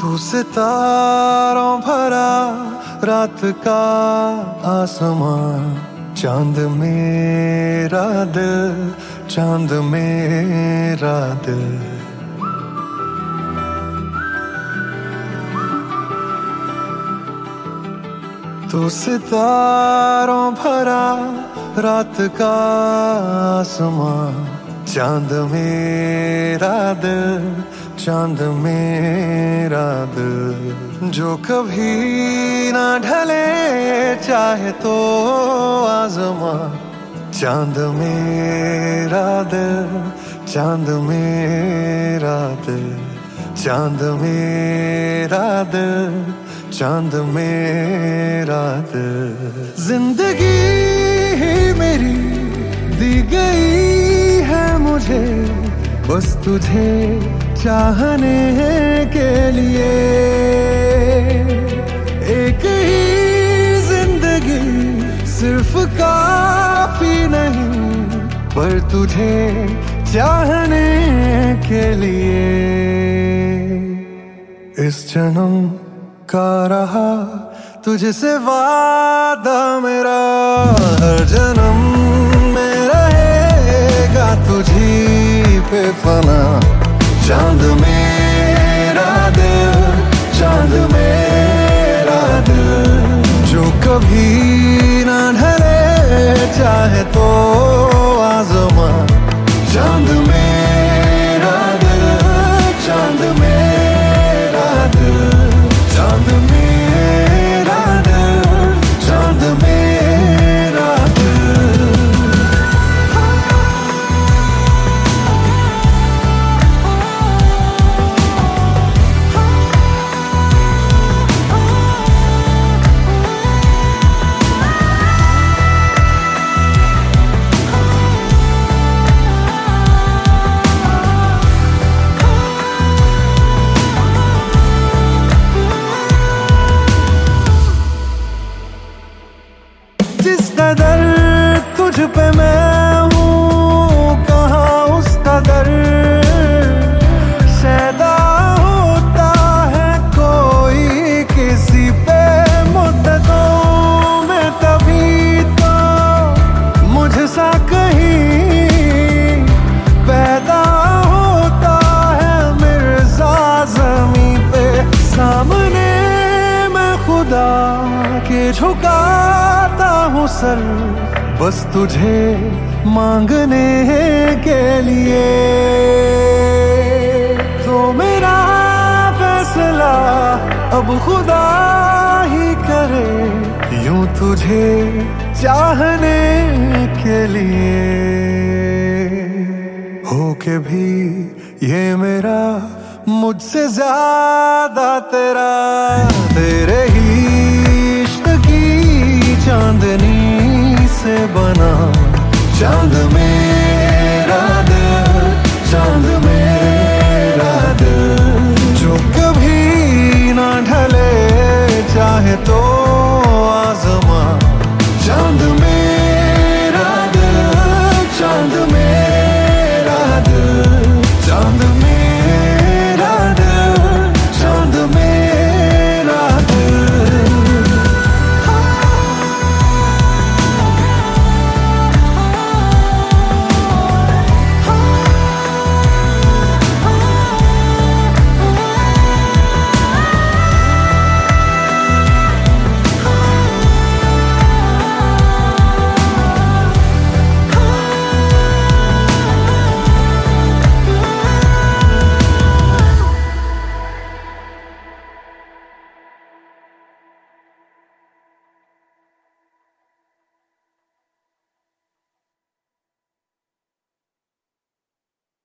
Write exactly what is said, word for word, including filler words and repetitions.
तू सितारों भरा रात का आसमां, चांद मेरा दिल, चांद मेरा दिल। तू सितारों भरा रात का आसमां, चांद मेरा दिल, चांद मेरा दिल। जो कभी ना ढले चाहे तो आज़मा, चांद मेरा दिल, चांद मेरा दिल, चांद मेरा दिल, चांद मेरा दिल। जिंदगी ही मेरी दी गई है मुझे बस तुझे चाहने के लिए। एक ही जिंदगी सिर्फ काफी नहीं, पर तुझे चाहने के लिए। इस जन्म का रहा तुझसे वादा मेरा, हर जन्म में रहेगा तुझी पे फना। चांद मेरा दिल, चांद मेरा दिल। जो कभी ना ढले चाहे तो आज़मा, चांद मेरा दिल, चांद मेरा दिल, चांद मेरा दिल, चांद मेरा दिल। जिस कदर तुझ पे मैं हूँ, कहाँ उस कदर शैदा होता है कोई किसी पे मुद्दतों में। तभी तो मुझसा कहीं पैदा होता है मिर्ज़ा ज़मीं पे। सामने मैं खुदा के झुकाता हूँ सर, बस तुझे मांगने के लिए। तो मेरा फैसला अब खुदा ही करे, यूं तुझे चाहने के लिए। हो के भी ये मेरा मुझसे ज्यादा तेरा, तेरे ही इश्क की चांदनी से बना। चांद में